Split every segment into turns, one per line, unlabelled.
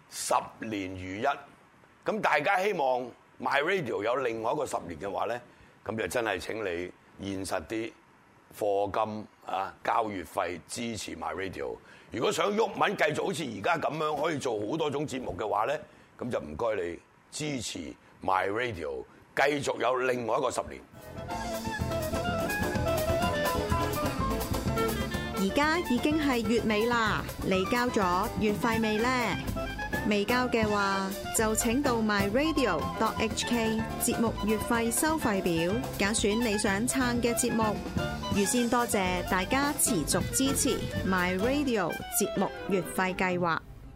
10年如一。咁大家希望 My Radio 有另外一個10年嘅話咧，咁就真係請你現實啲，課金啊，交月費支持 My Radio。如果想毓民繼續好似而家咁樣可以做好多種節目嘅話咧，咁就唔該你支持 My Radio， 繼續有另外一個10年。
而家已經係月尾啦，你交咗月費未呢？未交嘅話，就請到 myradio.hk 節目月費收費表，揀選你想撐嘅節目。預先多謝大家持續支持 myradio 節目月費計劃。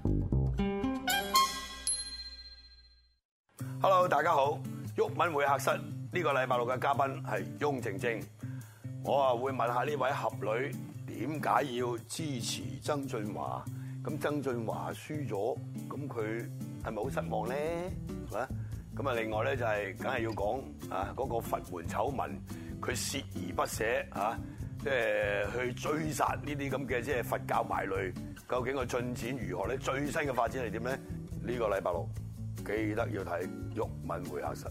Hello， 大家好，毓民會客室呢個禮拜六嘅嘉賓係翁靜晶，我會問下呢位俠女點解要支持曾俊華？咁曾俊華輸咗，咁佢係咪好失望咧？咁啊，另外咧就係梗係要講啊嗰個佛門醜聞，佢鍥而不捨啊，即係去追殺呢啲咁嘅即係佛教敗類，究竟個進展如何咧？最新嘅發展係點咧？呢個禮拜六記得要睇毓民會客室。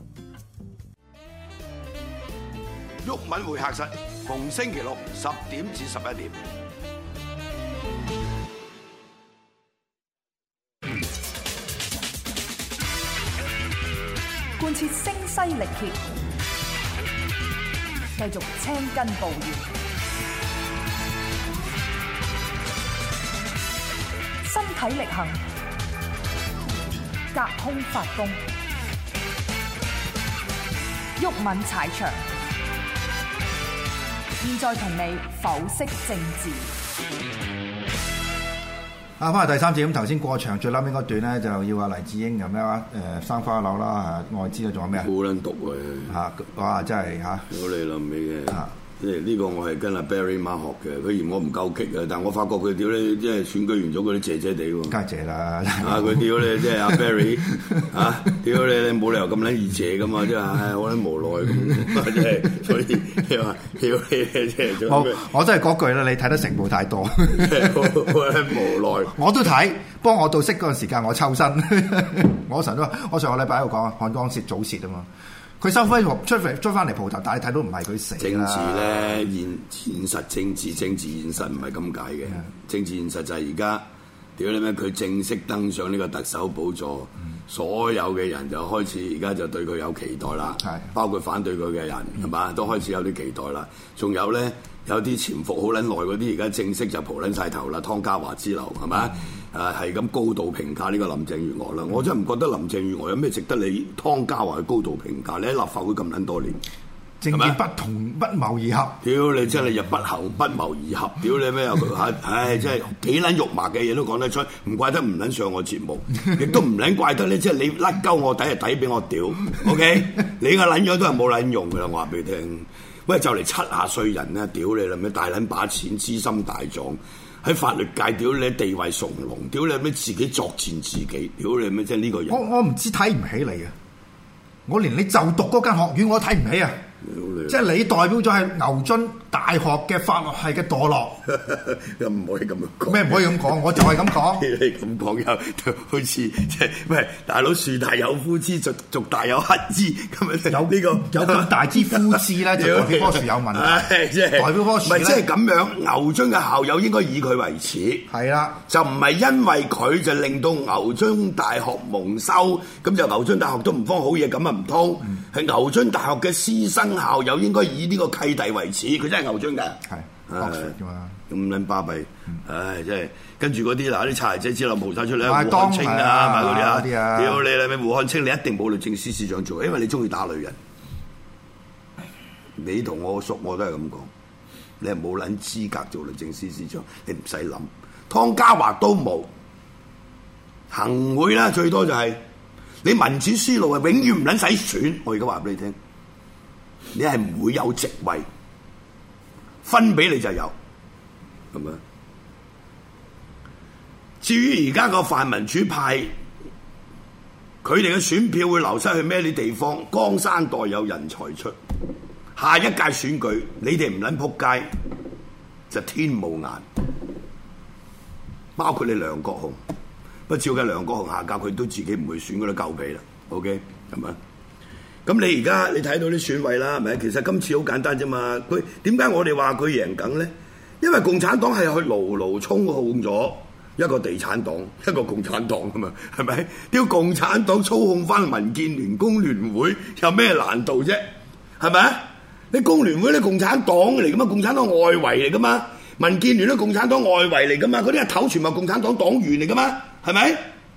毓民會客室逢星期六10點至11點。
貫徹聲嘶力竭，繼續青筋暴現，身體力行，隔空發功，毓民踩場。現在同你剖析政治。
翻嚟第三節，咁頭先過場最撚尾嗰段咧，就要阿黎智英咁樣生花柳啦，外資啊，仲有咩啊？
好撚毒啊！
哇！真係嚇，
我哋臨尾嘅，即係呢個我係跟阿 Barry Ma 學嘅，佢嫌我唔夠激啊，但係我發覺佢屌咧，即係選舉完咗嗰啲謝謝地喎。
梗係謝啦！
啊，佢屌你，即係阿 Barry 嚇，屌你冇理由咁撚易謝噶嘛，即係唉，我撚無奈咁，即係所以你話屌你即係
我真係嗰句啦，你睇得成報太多，
我撚無奈。
我都睇，不過我到識嗰陣時間我抽身，我上個禮拜喺度講漢江蝕早蝕啊嘛。佢收翻出翻嚟蒲頭，但係睇到唔係佢死啦。
政治咧，現實政治現實唔係咁解嘅。政治現實就係而家屌你咩？佢正式登上呢個特首寶座，所有嘅人就開始而家就對佢有期待啦。包括反對佢嘅人係嘛，都開始有啲期待啦。仲有咧，有啲潛伏好撚耐嗰啲，而家正式就蒲撚晒頭啦。湯家驊之流係嘛？係咁高度評價呢個林鄭月娥啦，我真係唔覺得林鄭月娥有咩值得你湯家驊去高度評價。你喺立法會咁撚多年，
政見不同不謀而合，
屌你真係又不行不謀而合，屌你咩又唉真係幾撚肉麻嘅嘢都講得出，唔怪得唔撚上我節目，亦都唔撚怪得咧，即係你甩鳩我底係抵俾我屌 ，OK？ 你個撚樣都係冇撚用㗎啦，我話俾你聽。喂，就嚟70歲人啦，屌你啦咩大撚把錢，資深大狀。喺法律界屌你地位崇隆，屌你咩自己作踐自己，屌你咩即係呢個人。
我唔知睇唔起你啊！我連你就讀嗰間學院我都睇唔起啊！即係你代表咗係牛津大學嘅法律系嘅墮落，
又唔可以咁樣講。
咩唔可以咁講？我就係咁講。
你咁講又好似即係喂，大佬樹大有枯枝，族大有乞枝，咁樣
有呢個有咁大枝枯枝咧，就代表棵樹有問題。代表棵樹
唔係即係咁樣，牛津嘅校友應該以佢為恥。
係啦，
就唔係因為佢就令到牛津大學蒙羞，咁就牛津大學都唔方好嘢，咁啊唔通？係牛津大學嘅師生校友應該以呢個契弟為恥，佢真係牛津㗎。咁撚巴閉，唉，真係跟住嗰啲嗱啲擦鞋仔之流冒晒出嚟，胡漢清啊，買嗰啲啊，屌你啦咩？胡漢清你一定冇律政司司長做，因為你中意打女人。你同我熟我都係咁講，你係冇撚資格做律政司司長，你唔使諗。湯家驊都冇，行會啦，最多就係你民主思路係永遠唔撚使選。我而家話俾你聽，你係唔會有席位。分俾你就有，係咪？至於而家個泛民主派，佢哋嘅選票會流失去咩啲地方？江山代有人才出，下一屆選舉你哋唔撚仆街，就天無眼。包括你梁國雄， 不過照計梁國雄下屆佢都自己唔會選嗰啲夠皮啦。OK 係咪？咁你而家你睇到啲選委啦，係咪？其實今次好簡單啫嘛。佢點解我哋話佢贏梗咧？因為共產黨係去牢牢操控咗一個地產黨，一個共產黨啊嘛，係咪？屌共產黨操控翻民建聯、工聯會有咩難度啫？係咪？你工聯會咧共產黨嚟噶嘛？共產黨外圍嚟噶嘛？民建聯都共產黨外圍嚟噶嘛？嗰啲阿頭全部共產黨黨員嚟噶嘛？係咪？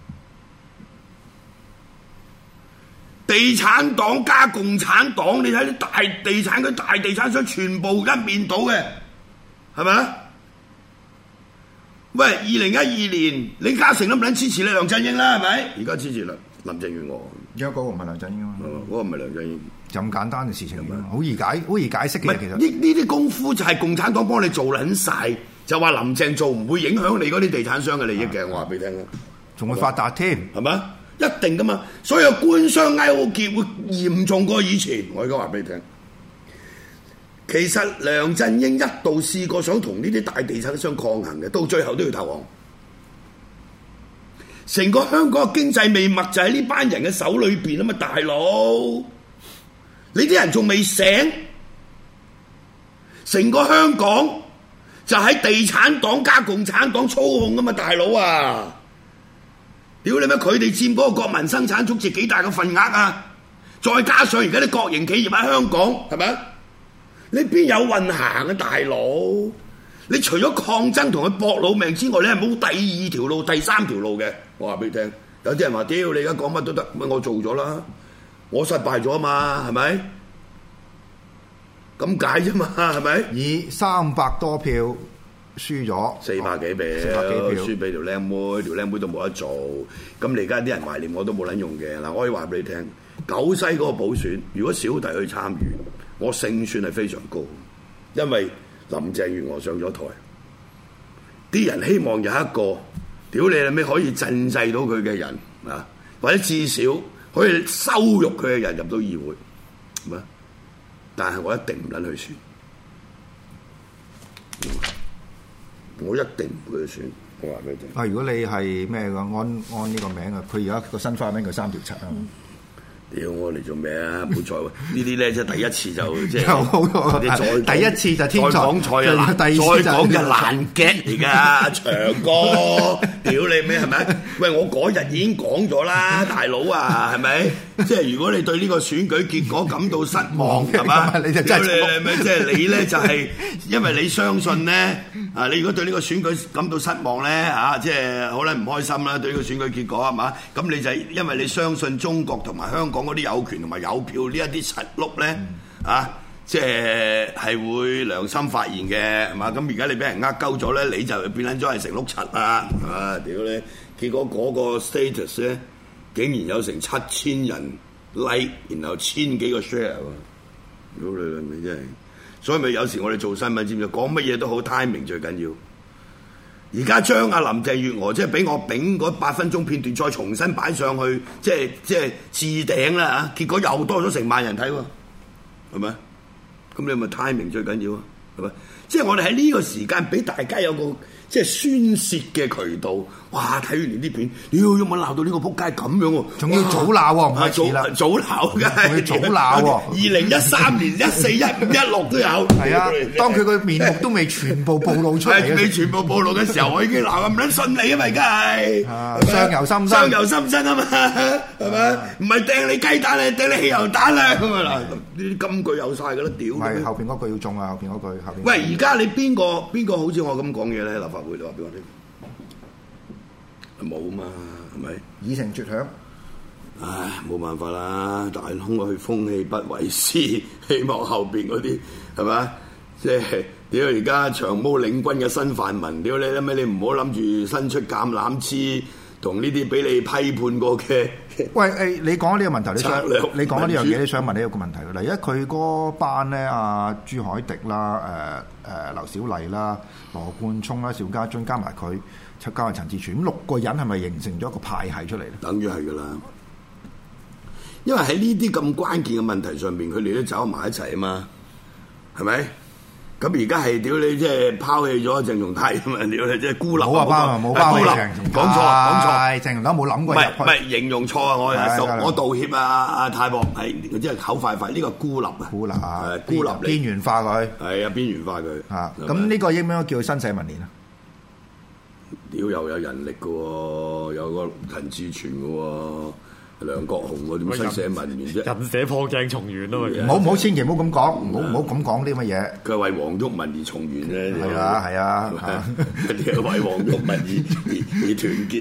地產黨加共產黨，你睇啲大地產嗰大地產商全部一面倒嘅，係咪啊？喂，2012年李嘉誠都唔撚支持你梁振英啦，係咪？而家支持林鄭月娥。
而家嗰個唔係梁振英啊嘛，
嗰個唔係梁振英，
就咁簡單嘅事情，好易解釋嘅。其實
呢啲功夫就係共產黨幫你做撚晒，就話林鄭做唔會影響你嗰啲地產商嘅利益嘅，我話俾你聽啦，
仲會發達添，
係咪？一定噶嘛，所有官商勾結會嚴重過以前。我而家話俾你聽，其實梁振英一度試過想同呢啲大地產商抗衡嘅，到最後都要投降。成個香港嘅經濟命脈就喺呢班人嘅手裏邊啊嘛，大佬！你啲人仲未醒，成個香港就喺地產黨加共產黨操控啊嘛，大佬啊！屌你咩？佢哋佔嗰個國民生產總值幾大嘅份額啊！再加上而家啲國營企業喺香港，係咪？你邊有運行啊，大佬？你除咗抗爭同佢搏老命之外，你係冇第二條路、第三條路嘅。我話俾你聽，有啲人話：屌你而家講乜都得，咪我做咗啦，我失敗咗啊嘛，係咪？咁解啫嘛，係咪？
以300多票。輸咗
400幾票，輸俾條靚妹，條靚妹都冇得做。咁你而家啲人懷念我都冇撚用嘅。嗱，我可以話俾你聽，九西嗰個補選，如果小弟去參與，我勝算係非常高，因為林鄭月娥上咗台，啲人希望有一個屌你係咩可以鎮制到佢嘅人啊，或者至少可以羞辱佢嘅人入到議會，係咪？但係我一定唔撚去選。我一定唔會去選，我話俾你聽。
如果你係咩嘅按呢個名啊，佢而家個新花名叫3條7啊。
屌我嚟做咩啊？冇錯喎，呢啲咧即係第一次就即
係第一次就天才，
再講菜啊，再講就爛 get 嚟㗎，長哥，屌你咩係咪？喂，我嗰日已經講咗啦，大佬啊，係咪？即係如果你對呢個選舉結果感到失望，係嘛？
你就真
係咩？即係你咧就係因為你相信咧啊！你如果對呢個選舉感到失望咧啊，即係好啦唔開心啦，對呢個選舉結果係嘛？咁你就係因為你相信中國同埋香港嗰啲有權同埋有票呢一啲柒碌咧啊，即係會良心發現嘅係嘛？咁而家你俾人呃鳩咗咧，你就變撚咗係成碌柒啦啊！屌你！結果嗰個 status 咧，竟然有成7000人 like， 然後1000幾個 share 喎！屌你啦，咪真係！所以咪有時我哋做新聞知唔知講乜嘢都好 timing 最緊要。而家將阿林鄭月娥即係俾我丙嗰8分鐘片段再重新擺上去，即係置頂啦嚇，結果又多咗成萬人睇喎，係咪？咁你咪 timing 最緊要啊，係咪？即係我哋喺呢個時間俾大家有個即係宣泄嘅渠道。哇！睇完你啲片，屌有冇鬧到呢個撲街咁樣喎？
仲要早鬧喎，唔係遲啦，
早鬧嘅，
仲要早鬧喎。
2013年、14、15、16都有。係
啊，當佢個面目都未全部暴露出嚟，
未全部暴露嘅時候，我已經鬧唔撚信你啊！咪梗係
相由心生，
相由心生啊嘛，係咪？唔係掟你雞蛋啊，掟你汽油彈啊咁啊嗱！呢啲金句有晒㗎啦，屌！
係後邊嗰句要中啊，後邊嗰句後邊。
喂，而家你邊個好似我咁講嘢咧？立法會你話俾我聽。冇嘛，係咪？
已成絕響。
唉，冇辦法啦，大佬佢風氣不為師，希望後邊嗰啲係咪？即係屌而家長毛領軍嘅新泛民，屌你啦咩？你唔好諗住伸出橄欖枝，同呢啲俾你批判過嘅。
喂誒，你講呢個問題，你講呢樣嘢，你想問你一個問題㗎啦。而家佢嗰班咧，阿朱凱廸啦，劉小麗啦，羅冠聰啦，邵家臻加埋佢。加埋陳志全，咁6個人係咪形成咗一個派系出嚟咧？
等於係㗎啦，因為喺呢啲咁關鍵嘅問題上面，佢哋都走埋一齊啊嘛，係咪？ 咁而家係屌你，即係拋棄咗鄭松泰啊嘛！屌你，即係孤立。
冇啊，冇拋棄鄭松泰。
講錯，
鄭松泰冇諗過入去。
唔係形容錯啊！我道歉啊！阿太博係即係口快，呢個孤立啊！
孤立
邊
緣化佢。
係啊，邊緣化佢。
啊，咁呢個應唔應該叫新社民連啊？
屌又有人力嘅喎，有個陳志全嘅喎。梁國雄喎，點新社民聯啫？
人社破鏡重圓啊嘛！
唔好千祈唔好咁講，唔好咁講啲乜嘢。
佢係為黃毓民而重圓啫。
係啊，
你係為黃毓民而團結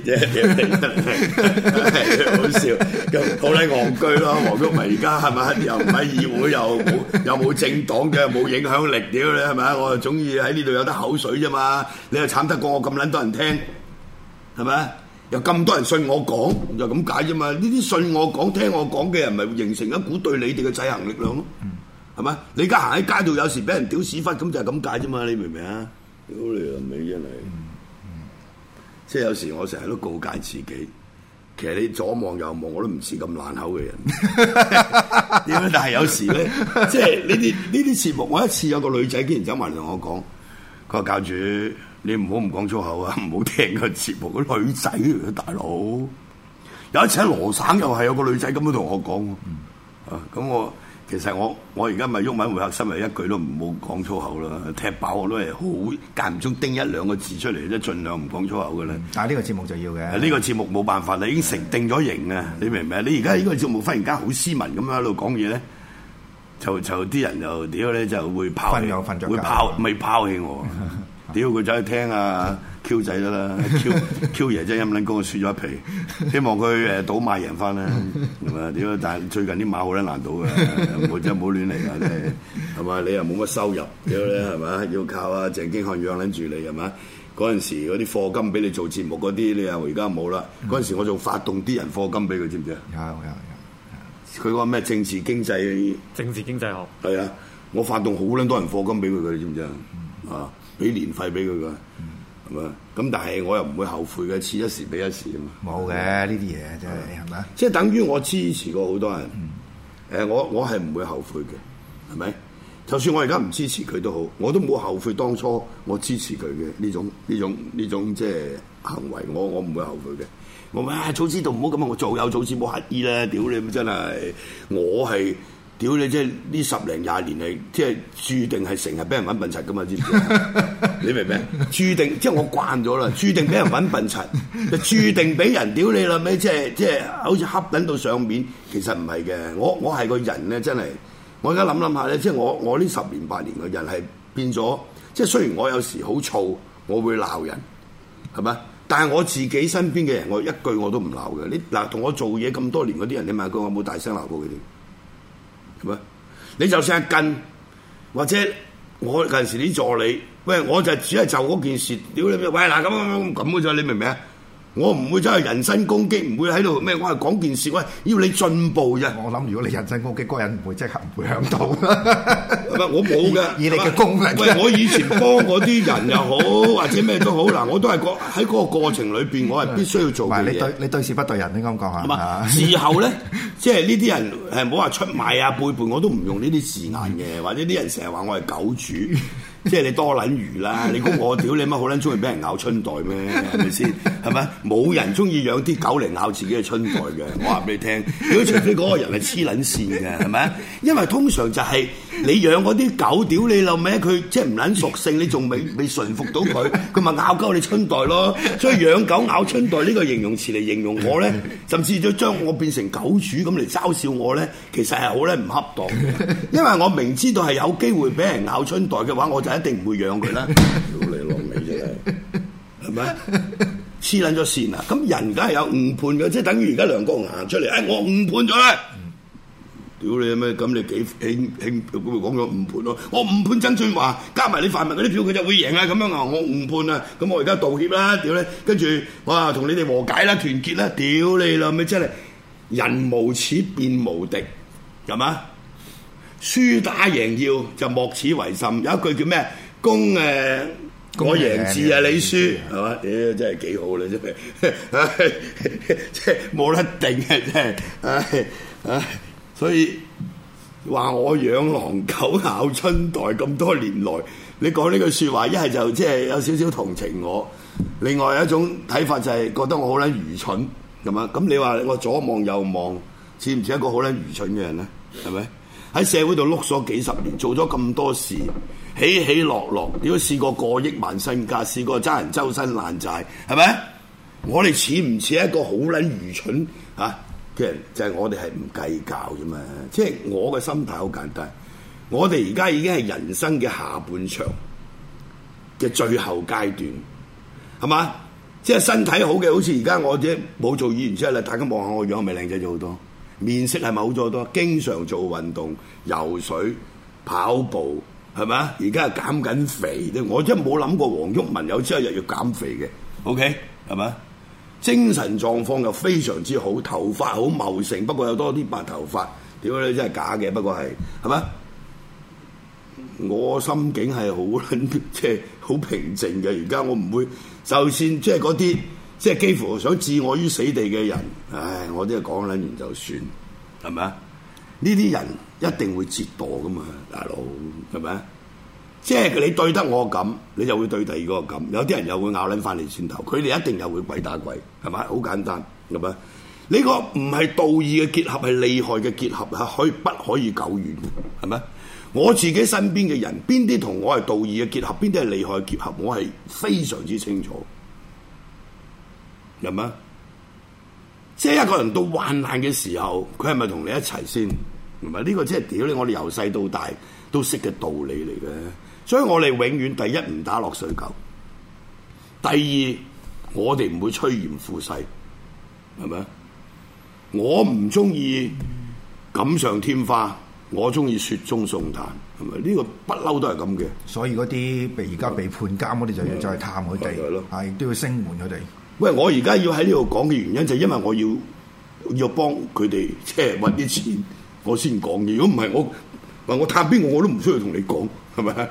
啫，好笑。咁好撚戇居咯，黃毓民而家係咪又唔喺議會，又冇政黨嘅，冇影響力，屌你係咪？我就中意喺呢度有得口水啫嘛。你又慘得過我咁撚多人聽，係咪？有咁多人信我講，就咁解啫嘛！呢啲信我講、聽我講嘅人，咪形成一股對你哋嘅制衡力量咯，係咪？你而家行喺街度，有時俾人屌屎忽，咁就係咁解啫嘛！你明唔明啊？屌你老味真係，即係有時我成日都告誡自己，其實你左望右望，我都唔似咁爛口嘅人。點解？但係有時咧，即係呢啲節目，我一次有個女仔竟然走埋嚟同我講，佢話教主。你唔好唔講粗口啊！唔好聽個節目，嗰女仔嚟嘅大佬。有一次喺羅省又係有個女仔咁樣同我講，咁其實我而家咪毓民會客室咪一句都唔好講粗口啦，踢爆我都係好間唔中叮一兩個字出嚟啫，盡量唔講粗口嘅啦。
但係呢個節目就要嘅。呢
個節目冇辦法啦，已經成定咗型啊！你明唔明？你而家呢個節目忽然間好斯文咁樣喺度講嘢咧，就啲人就屌咧就會拋棄，未拋棄我。屌佢走去聽啊 Q 仔得啦 ，Q 爺真係陰撚公，我輸咗一皮，希望佢賭馬贏翻啦，係嘛？屌！但係最近啲馬好撚難賭嘅，真係唔好亂嚟啊！真係係嘛？你又冇乜收入，屌咧係嘛？要靠啊鄭經翰養撚住你係嘛？嗰陣時嗰啲課金俾你做節目嗰啲，你又而家冇啦。嗰陣時我仲發動啲人課金俾佢，知唔知啊？有。佢講咩政治經濟
學
係啊！我發動好撚多人課金俾佢，你知唔知啊？啊！俾年費俾佢㗎，係嘛？咁但係我又唔會後悔嘅，此一時彼一時啊嘛。
冇嘅呢啲嘢真係係咪？
即係等於我支持過好多人，我係唔會後悔嘅，係咪？就算我而家唔支持佢都好，我都冇後悔當初我支持佢嘅呢種即係行為，我唔會後悔嘅。我話早知道唔好咁啊！我早知冇乞意啦！屌你真係，我係。屌你！即係呢10零20年嚟，即係註定係成日俾人揾笨柒噶嘛？知唔知？你明唔明？註定即係我慣咗啦，註定俾人揾笨柒，就註定俾人屌你啦咩？即係好似恰撚到上面，其實唔係嘅。我係個人咧，真係我而家諗下咧，即係我呢10年8年嘅人係變咗。即係雖然我有時好燥，我會鬧人，係咪？但係我自己身邊嘅人，我一句我都唔鬧嘅。你嗱同我做嘢咁多年嗰啲人，你問佢我冇大聲鬧過佢哋？你就算係近，或者我近時啲助理，喂，我就只係就嗰件事，屌你！喂嗱咁嘅啫，你明唔明啊？我唔會真係人身攻擊，唔會喺度咩？我係講件事，喂，要你進步啫。
我諗如果你人身攻擊，嗰人唔會即刻唔會響度。
我冇嘅，
以你嘅功力。
喂，我以前幫嗰啲人又好，或者咩都好嗱，我都係喺嗰個過程裏邊，我係必須要做嘅嘢。
你對事不對人，你咁講嚇。係嘛？
事後咧，即係呢啲人係唔好話出賣啊、背叛，我都唔用呢啲字眼嘅，或者啲人成日話我係狗主。即係你多撚魚啦！你估我屌你乜好撚中意俾人咬春袋咩？係咪先？係咪？冇人中意養啲狗嚟咬自己嘅春袋嘅。我話俾你聽，如果除非嗰個人係黐撚線嘅，係咪？因為通常就係你養嗰啲狗，屌你老味，佢即係唔撚屬性，你仲未馴服到佢，佢咪咬鳩你春袋咯。所以養狗咬春袋呢個形容詞嚟形容我咧，甚至咗將我變成狗主咁嚟嘲笑我咧，其實係好咧唔恰當嘅。因為我明知道係有機會俾人咬春袋嘅話，我就一定唔會養佢啦，屌你老味真係，係咪黐撚咗線啊？咁人梗係有誤判嘅，即係等於而家梁國雄行出嚟，我誤判咗啦，屌你咩？咁你幾興咁咪講咗誤判咯？我誤判曾俊華，加埋你泛民嗰啲票，佢就會贏啊！咁樣啊，我誤判啊！咁我而家道歉啦，屌你！跟住哇，同你哋和解啦，團結啦，屌你啦！咪真係人無恥變無敵，係嘛？輸打贏要就莫此為甚，有一句叫咩？公我贏字啊，你輸係嘛？屌真係幾好啦，真係，即係冇得定嘅真係，所以話我養狼狗咬春袋咁多年來， 你講呢句説話，一係就即係有少少同情我，另外一種睇法就係覺得我好撚愚蠢咁啊！咁你話我左望右望，似唔似一個好撚愚蠢嘅人咧？係咪？喺社會度碌咗幾十年，做咗咁多事，起起落落，如果試過億萬身家，試過爭人周身爛債，係咪？我哋似唔似一個好撚愚蠢啊嘅人？就係我哋係唔計較啫嘛。即係我嘅心態好簡單。我哋而家已經係人生嘅下半場嘅最後階段，係嘛？即係身體好嘅，好似而家我哋冇做議員之後咧，大家望下我樣係咪靚仔咗好多？面色係咪好咗好多？經常做運動、游水、跑步，係咪啊？而家係減緊肥，我真係冇諗過黃毓民有朝一日要減肥嘅。OK， 係咪？精神狀況又非常之好，頭髮好茂盛，不過有多啲白頭髮，屌你真係假嘅，不過係咪？我心境係好撚，即係好平靜嘅。而家我唔會，就算即係嗰啲即係幾乎想置我於死地嘅人，唉，我都係講撚完就算，係咪啊？呢啲人一定會折墮噶嘛，大佬，係咪啊？即係你對得我咁，你就會對第二個咁。有啲人又會咬撚翻你先頭，佢哋一定又會鬼打鬼，係咪？好簡單，係咪？呢個唔係道義嘅結合，係利害嘅結合，係可以不可以久遠，係咪？我自己身邊嘅人，邊啲同我係道義嘅結合，邊啲係利害嘅結合，我係非常之清楚，係咪？即係一個人到患難嘅時候，佢係咪同你一齊先？唔係呢個即係屌你！我哋由細到大都識嘅道理嚟嘅，所以我哋永遠第一唔打落水狗，第二我哋唔會趨炎附勢，係咪？我唔中意錦上添花，我中意雪中送炭，係咪？呢個不嬲都係咁嘅。所以嗰啲而家被判監嗰啲就要再探佢哋，係都要聲援佢哋。喂，我而家要喺呢度講嘅原因就係因為我要幫佢哋即係揾啲錢，我先講嘅。如果唔係我探邊個我都唔需要同你講，係咪？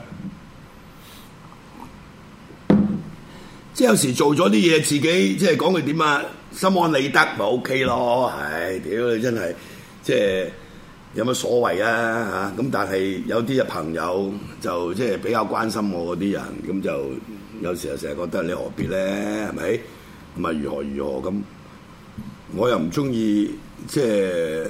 即係有時做咗啲嘢，自己即係講佢點啊，心安理得咪 OK 咯。唉，屌你真係即係有乜所謂啊嚇？咁但係有啲嘅朋友就即係比較關心我嗰啲人，咁就有時候成日覺得你何必咧？係咪？咁啊如何咁？我又唔中意即係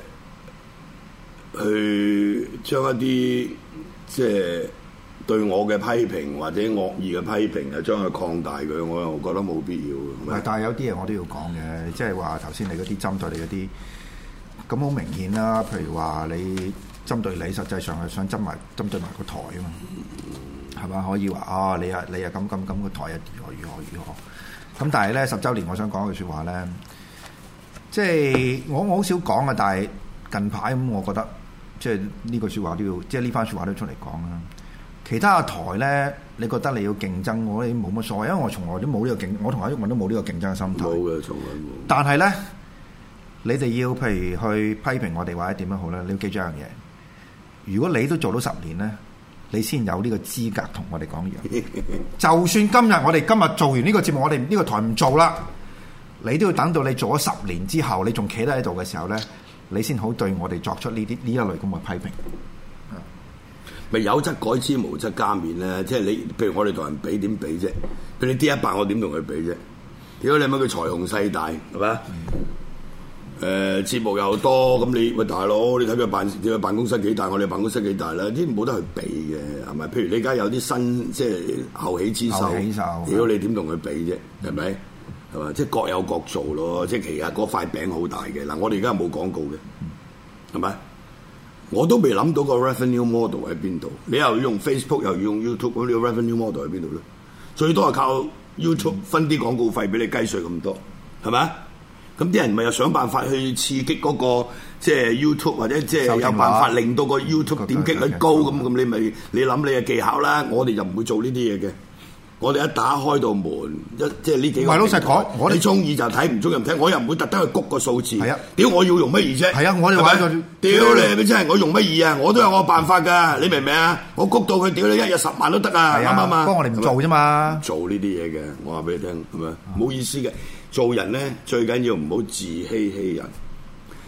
去將一啲即係對我嘅批評或者惡意嘅批評，係將佢擴大佢，我又覺得冇必要。唔係，但係有啲嘢我都要講嘅，即係話頭先你嗰啲針對你嗰啲，咁好明顯啦。譬如話你針對你，實際上係想針對埋個台啊嘛，係嘛？可以話啊，你啊咁個台啊如何？咁但係咧10週年，我想講一句説話咧，即係我好少講嘅，但係近排咁，我覺得即係呢句説話都要，即係呢番説話都出嚟講啦。其他嘅台咧，你覺得你要競爭，我哋冇乜所謂，因為我從來都冇呢個競，我同阿毓民都冇呢個競爭嘅心態。冇嘅，從來冇。但係咧，你哋要譬如去批評我哋或者點樣好咧，你要記住一樣嘢。如果你都做到10年咧，你先有呢個資格同我哋講嘢。就算今日我哋今日做完呢個節目，我哋呢個台唔做啦，你都要等到你做咗10年之後，你仲企得喺度嘅時候咧，你先好對我哋作出呢一類咁嘅批評。咪有則改之，無則加勉咧。即係你，譬如我哋同人比點比啫？譬如你 D100，我點同佢比啫？如果你乜佢財雄勢大，係咪？節目又多，咁你喂大佬，你睇佢辦公室幾大，我哋辦公室幾大啦？啲冇得去比嘅，係咪？譬如你而家有啲新即係後起之秀，如果你點同佢比啫？係咪？係嘛？即係各有各做咯。即係其實嗰塊餅好大嘅。嗱，我哋而家冇廣告嘅，係咪？我都未諗到個 revenue model 喺邊度？你又要用 Facebook，又要用 YouTube，咁呢個 revenue model 喺邊度咧？最多係靠 YouTube 分啲廣告費俾你雞碎咁多，係咪？咁啲人咪又想辦法去刺激嗰個即係 YouTube， 或者即係有辦法令到個 YouTube 點擊率高咁，你咪你諗你嘅技巧啦。我哋就唔會做呢啲嘢嘅。我哋一打開道門，即係呢幾個。唔係老實講，我哋中意就睇，唔中意唔睇。我又唔會特登去谷個數字。係啊，屌我要用乜嘢啫？係啊，我哋話屌你咪真係我用乜嘢啊？我都有我辦法㗎，你明唔明啊？我谷到佢屌你一日10萬都得啊！啱唔啱啊？不過我哋唔做啫嘛。做呢啲嘢嘅，我話俾你聽，係咪？冇意思嘅。做人咧最緊要唔好自欺欺人。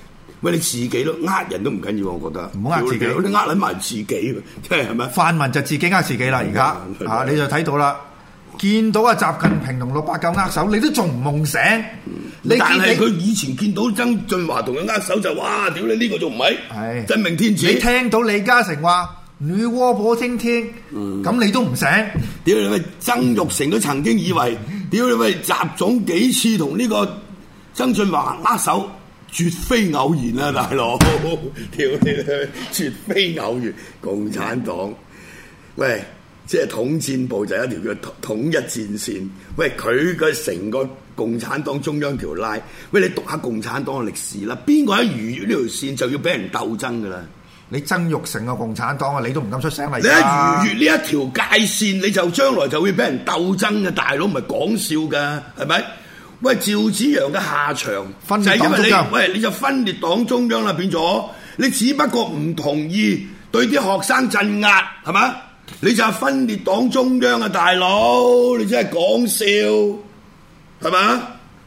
喂，你自己都呃人都唔緊要，我覺得。
唔好呃自己，
你呃撚埋自己，即係咪？
泛民就自己呃自己啦，而家你就睇到啦。見到阿習近平同689握手，你都仲唔夢醒？
但係佢以前見到曾俊華同佢握手就哇！屌你呢個仲唔係真命天子？
你聽到李嘉誠話女媧補天天，咁你都唔醒？
屌你咪曾鈺成都曾經以為，屌你咪習總幾次同呢個曾俊華握手，絕非偶然啊，大佬！屌你，絕非偶然。共產黨，喂！即係統戰部就一條叫統一戰線，喂佢嘅成個共產黨中央條拉，喂你讀下共產黨嘅歷史啦，邊個喺逾越呢條線就要俾人鬥爭㗎啦？你
曾鈺成個共產黨啊，你都唔敢出聲啦！
你喺逾越呢一條界線，你就將來就會俾人鬥爭嘅，大佬唔係講笑㗎，係咪？喂，趙紫陽嘅下場
分裂黨中央，
你就分裂黨中央啦，變咗你只不過唔同意對啲學生鎮壓，係嘛？你就係分裂黨中央啊，大佬！你真係講笑，係嘛？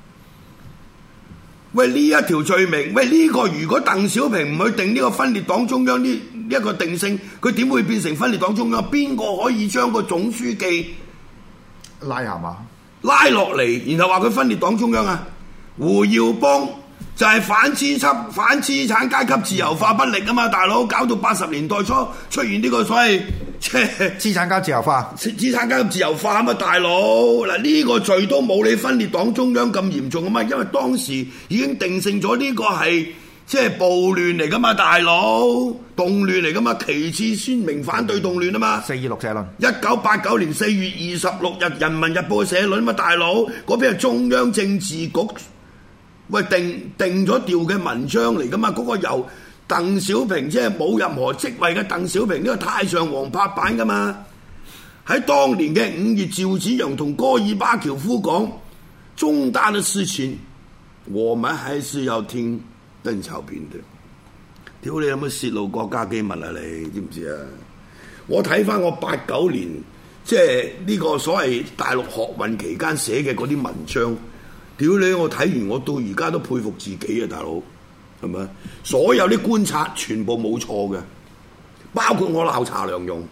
喂，呢一條罪名，喂呢個如果鄧小平唔去定呢個分裂黨中央呢一個定性，佢點會變成分裂黨中央？邊個可以將個總書記
拉下嘛？
拉落嚟，然後話佢分裂黨中央啊？胡耀邦就係反資產階級自由化不力啊嘛，大佬搞到80年代初出現呢個所謂
資產階級自由化，
資產階級自由化啊嘛，大佬嗱呢個罪都冇你分裂黨中央咁嚴重啊嘛，因為當時已經定性咗呢個係即係暴亂嚟噶嘛，大佬動亂嚟噶嘛，旗幟鮮明反對動亂啊嘛
426社論
，1989年4月26日《人民日報》嘅社論啊嘛，大佬嗰邊係中央政治局喂定咗調嘅文章嚟噶嘛，嗰個由鄧小平即係冇任何職位嘅鄧小平呢個太上皇拍板噶嘛，喺當年嘅5月，趙紫陽同戈爾巴喬夫講重大嘅事情，我們還是要聽鄧小平嘅。屌你有冇泄露國家機密啊？你知唔知啊？我睇翻我89年即係呢個所謂大陸學運期間寫嘅嗰啲文章，屌你！我睇完我到而家都佩服自己啊，大佬。係咪？所有啲觀察全部冇錯嘅，包括我鬧查良鏞，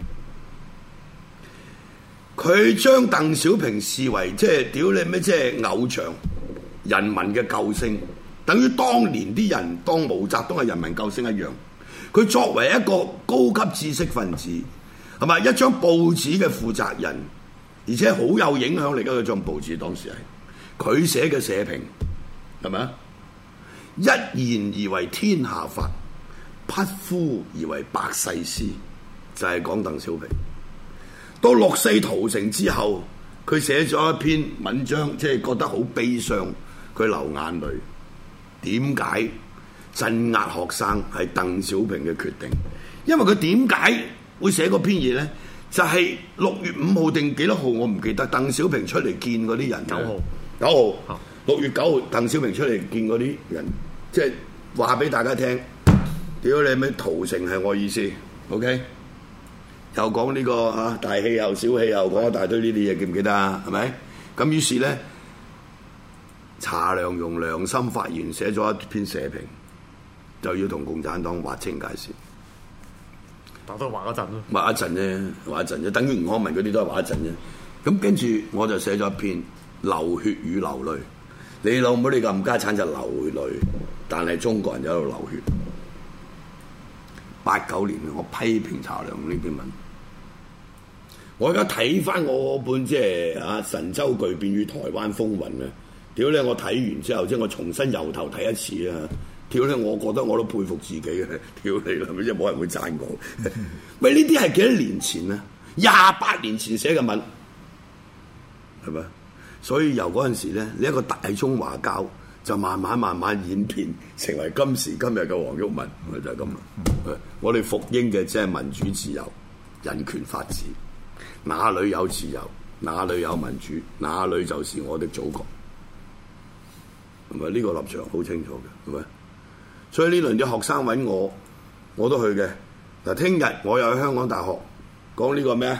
佢將鄧小平視為即係屌你咩，即係偶像、人民嘅救星，等於當年啲人當毛澤東係人民救星一樣。佢作為一個高級知識分子，係咪一張報紙嘅負責人，而且好有影響力嘅一張報紙，當時係佢寫嘅社評，係咪啊？一言而為天下法，匹夫而為百世師，就係講鄧小平。到六四屠城之後，佢寫咗一篇文章，即係覺得好悲傷，佢流眼淚。點解鎮壓學生係鄧小平嘅決定？因為佢點解會寫嗰篇嘢咧？就係6月5號定幾多號我唔記得，鄧小平出嚟見嗰啲人。9號6月9號，鄧小平出嚟見嗰啲人。即係話俾大家聽，屌你咩屠城係我意思 ，OK？ 又講呢個大氣候、小氣候，講一大堆呢啲嘢，記唔記得啊？係咪？咁於是咧，查良鏞良心發現，寫咗一篇社評，就要同共產黨劃清界線。
但都話一陣咯，
話一陣啫，等於吳康民嗰啲都係話一陣啫。咁跟住我就寫咗一篇流血與流淚。你老母你冚家產就流淚，但係中國人就喺度流血。89年我批評查良鏞呢篇文，我而家睇翻我本即係神州巨變與台灣風雲啊！屌你！我睇完之後，即係我重新由頭睇一次啊！屌你！我覺得我都佩服自己嘅，屌你啦！即係冇人會讚我。喂，呢啲係幾多年前啊？28年前寫嘅文，係咪？所以由嗰陣時咧，呢一個大中華膠就慢慢演變成為今時今日嘅黃毓民，就係咁啦。我哋服膺嘅即係民主自由、人權法治，哪裏有自由，哪裏有民主，哪裏就是我的祖國。係咪呢個立場好清楚嘅？係咪？所以呢輪啲學生揾我都去嘅。嗱，聽日我又去香港大學講呢個咩啊？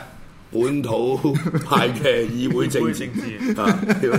本土派嘅議會政治啊！有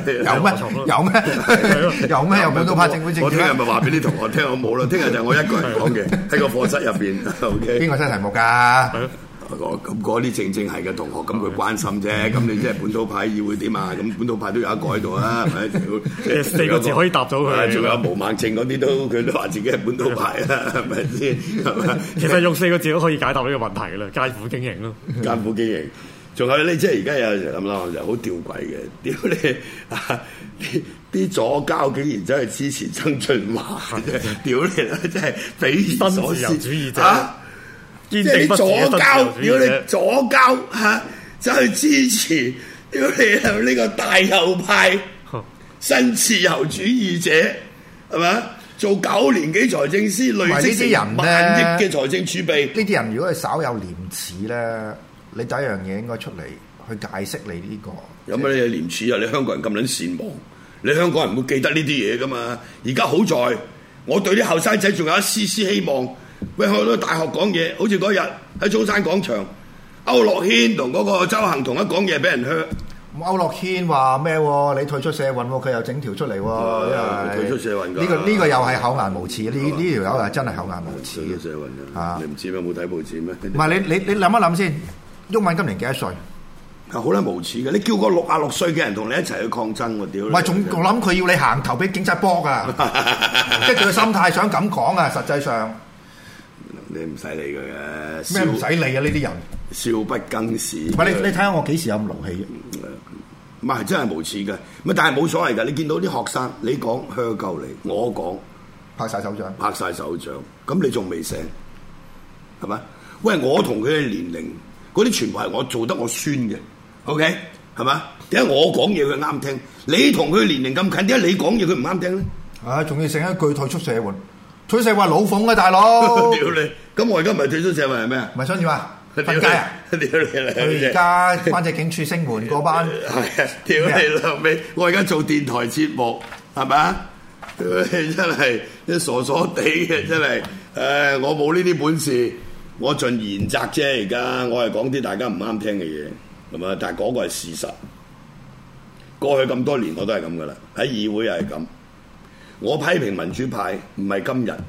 咩？有本土派政府政治？
我聽日咪話俾啲同學聽，我冇啦。聽日就我一個人講嘅，喺個課室入邊。OK，
邊個出題目㗎？
咁嗰啲正係嘅同學，咁佢關心啫。咁你即係本土派議會點啊？咁本土派都有一個喺度啊，係咪？
四個字可以答到佢。
仲有毛孟靜嗰啲佢都話自己係本土派啦，係咪先？
其實用4個字都可以解答呢個問題㗎啦，艱苦經營咯。
艱苦經營。仲有咧，即係而家有時諗諗就好吊詭嘅，屌你啲左膠竟然真係支持曾俊華，屌你啦！真係匪夷所思，
新自由主義者
即係啲左膠，屌你左膠嚇，走去支持屌你呢個大右派新自由主義者係咪？做9年幾財政司，累積成萬億嘅財政儲備。
呢啲人如果係稍有廉恥咧，你第一樣嘢應該出嚟去解釋你呢個。
有乜嘢廉恥啊？你香港人咁撚善忘，你香港人會記得呢啲嘢噶嘛？而家好在我對啲後生仔仲有一絲絲希望。喂，去到大學講嘢，好似嗰日喺中山廣場，區諾軒同嗰個鄒幸彤一講嘢，俾人靴。
區諾軒話咩？你退出社運，佢又整條出嚟喎。
退出社運㗎。
呢個又係厚顏無恥。呢條友係真係厚顏無恥。
退出社運啊！你唔知咩？冇睇報紙咩？
唔係你諗一諗先。毓民今年幾多歲？
好撚無恥嘅，你叫個66歲嘅人同你一齊去抗爭喎，屌！
唔係，我諗佢要你行頭俾警察幫啊！即係佢嘅心態想咁講啊，實際上
你唔使理佢嘅。
咩唔使理啊？呢啲人
少不更事。
唔係你睇下我幾時有咁勞氣？
唔係真係無恥嘅，咪但係冇所謂㗎。你見到啲學生，你講靴鳩你，我講
拍晒手掌，
咁你仲未醒係咪？喂，我同佢嘅年齡。嗰啲全部係我做得我孫嘅 ，OK 係嘛？點解我講嘢佢啱聽？你同佢年齡咁近，點解你講嘢佢唔啱聽咧？
仲要成一句退出社運，退出社運老馮嘅大佬。屌
你！咁我而家唔係退出社運係咩啊？
唔係想點啊？瞓街啊！
屌你！
佢而家翻隻警署聲援嗰班。
係啊！屌你老味！我而家做電台節目係咪啊？真係啲傻傻地嘅真係。我冇呢啲本事。我盡言責啫，而家我係講啲大家唔啱聽嘅嘢，係嘛？但係嗰個係事實。過去咁多年我都係咁噶啦，喺議會又係咁。我批評民主派唔係今日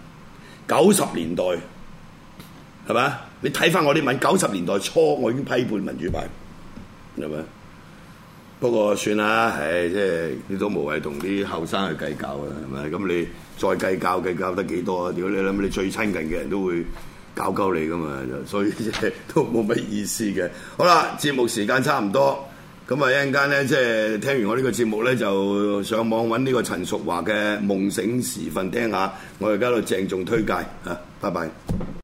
，90年代係嘛？你睇翻我啲文，90年代初我已經批判民主派，係咪？不過算啦，即係你都無謂同啲後生去計較啦，係咪？咁你再計較得幾多啊？屌你諗，你最親近嘅人都會搞鳩你噶嘛，所以即係都冇乜意思嘅。好啦，節目時間差唔多，咁啊一陣間咧，即係聽完我呢個節目咧，就上網揾呢個陳淑華嘅《夢醒時分》聽下，我而家喺度鄭重推介嚇，拜拜。